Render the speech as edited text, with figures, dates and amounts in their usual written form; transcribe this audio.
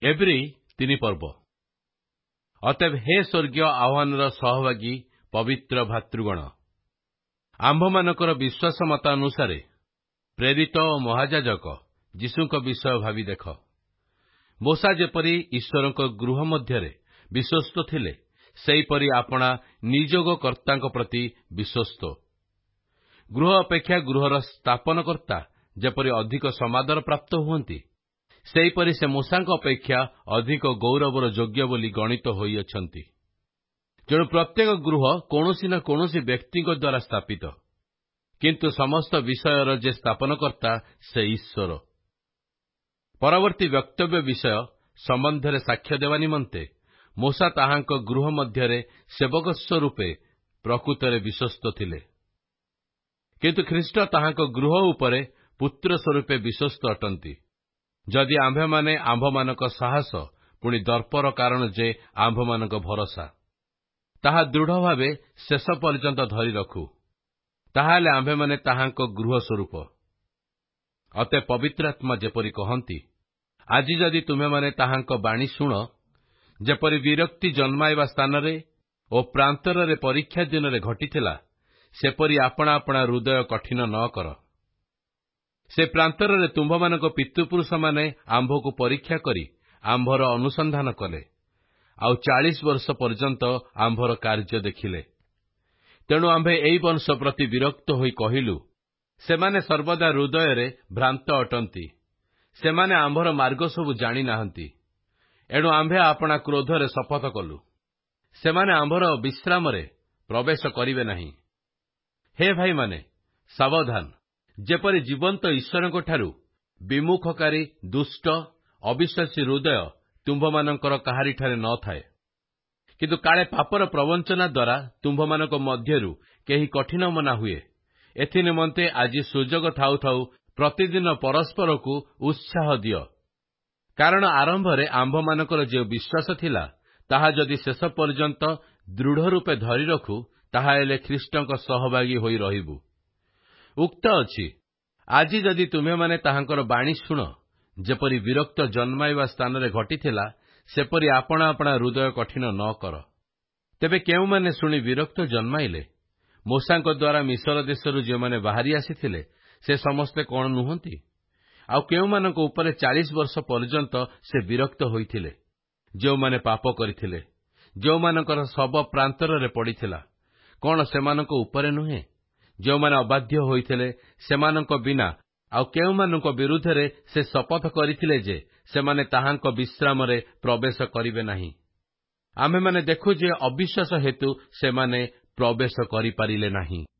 एब्री 3 पर्व। अतएव हे स्वर्गीय आह्वानर सहभागी पवित्र भातृगण, आम्भमानकर विश्वास मतानुसार प्रेरित और महायाजक यीशुଙ୍କ विषय भावी देख। मोशा जेपरी ईश्वरଙ୍କ गृह मध्यरे विश्वस्त थिले, सेहीपरि आपणा नियोगकर्ताଙ୍କ प्रति विश्वस्त। गृह अपेक्षा गृहर स्थापनकर्ता जेपरि अधिक समादर प्राप्त हुअन्ति, सेहीपरि से मूसाଙ୍କ अपेक्षा अधिक गौरवर योग्य बोली गणित होइअछन्ति। तेणु प्रत्येक गृह कौणसी न कौणसी व्यक्तिଙ୍କ द्वारा स्थापित, किंतु समस्त विषयर जे स्थापनकर्ता से ईश्वर। परवर्ती वक्तव्य विषय संबंधरे साक्ष्य देवा निमंते मूसा ताहांक गृह मध्यरे सेवकस्व रूपे प्रकृतरे विश्वस्त थिले, किंतु ख्रीष्ट ताहांक गृह उपरे पुत्र स्वरूपे विश्वस्त अटंती। जदि आम्भेमाने आम्भमानक साहस पुणी दर्पर कारण जे आम्भमानक भरोसा ताहा दृढ़ भावे शेष पर्यंत धरी रखु, ताहाले आम्भेमाने ताहांक गृह स्वरूप। अते पवित्रात्मा जेपरि कहन्ति, आज जदि तुम्हेमाने ताहांक बाणी शुण, जेपरि विरक्ति जन्माइबा स्थानरे ओ प्रांतरे परीक्षा दिन रे घटिथिला, सेपरि आपणा आपणा हृदय कठिन न कर। से प्रांतरे तुम्भमानक पितृपुरुष माने आंभको परीक्षा करी आंभर अनुसंधान कले, आउ 40 वर्ष पर्यंत आंभर कार्य देखिले। तेणु आंभे एई वंश प्रति विरक्त होई कहिलु, सेमाने सर्वदा हृदय भ्रांत अटंती, सेमाने आंभर मार्ग सबु जानी नाहंती। एणु आंभे आपणा क्रोधरे शपथ कलु, सेमाने आंभर विश्राम रे प्रवेश करिवे नहीं। हे भाई माने सावधान, जेपरि जीवंत ईश्वरଙ୍କ ठारू विमुखकारी दुष्ट अविश्वासी हृदय तुम्भमानଙ୍କର काहारिठारे न थाए, किंतु काले पापर प्रवंचना द्वारा तुम्भमानଙ୍କ मध्यरु केही कठिन मना हुए। एथि निमंते आज सुजोग थाउ थाउ प्रतिदिन परस्पर को उत्साह दियो, कारण आरंभ रे आंभमानकर जे विश्वास थिला ताहा जदि शेष पर्यंत दृढ़ रूपे धरी रखु, ताहा हेले ख्रीष्टଙ୍କ सहभागी होई रहिबु। उक्त अछि, आज जदि तुम्हें माने ताहांकर बाणी शुण, जेपरि विरक्त जन्माइबा स्थान रे घटिथिला, सेपरि आपणा आपणा हृदय कठिन न कर। तेबे केउ माने शुणी विरक्त जन्माइले? मूसाଙ୍କ द्वारा मिस्र देशरु जे माने बाहरी आसीथिले, से समस्ते कोन नुहंती? आउ केउ मानक उपरे 40 वर्ष पर्यंत से विरक्त होइथिले, जो माने पाप करिथिले, जो मानकर सब प्रांतर रे पड़िथिला, कोन सेमानक उपरे नुहे? जो माने अबाध्य होइथिले, सेमानक बिना आउ केउ मानक विरुद्ध रे से शपथ करिथिले जे सेमाने ताहांक विश्राम रे प्रवेश करिवे नहीं। आमे माने देखु जे अविश्वास हेतु सेमाने प्रवेश करि पारिले नहीं।